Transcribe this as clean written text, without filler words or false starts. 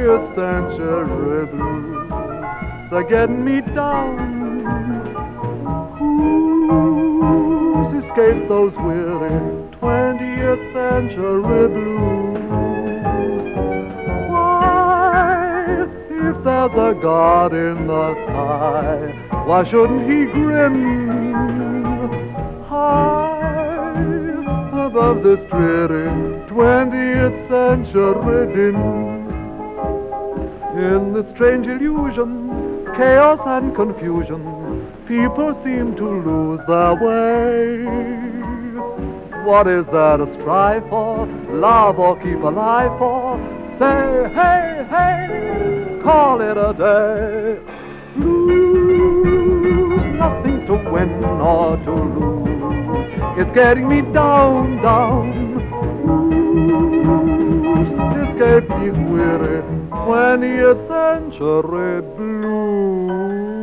20th century blues. They're getting me down. Who's escaped those weary 20th century blues? Why, if there's a God in the sky, why shouldn't he grin high above this dreary 20th century din? In this strange illusion, chaos and confusion, people seem to lose their way. What is there to strive for, love or keep alive for? Say, hey, hey, call it a day. Blues, nothing to win or to lose. It's getting me down, down. Blues, escape these weary 20th century blues.